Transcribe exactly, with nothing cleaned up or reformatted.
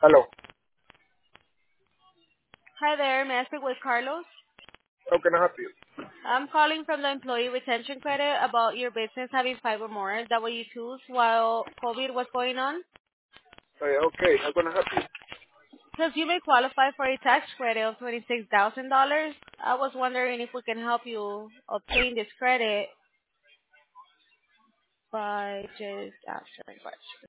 Hello. Hi there, may I speak with Carlos? How can I help you? I'm calling from the employee retention credit about your business having five or more W twos while COVID was going on. Uh, okay, how can I help you? Because you may qualify for a tax credit of twenty-six thousand dollars. I was wondering if we can help you obtain this credit by just answering questions.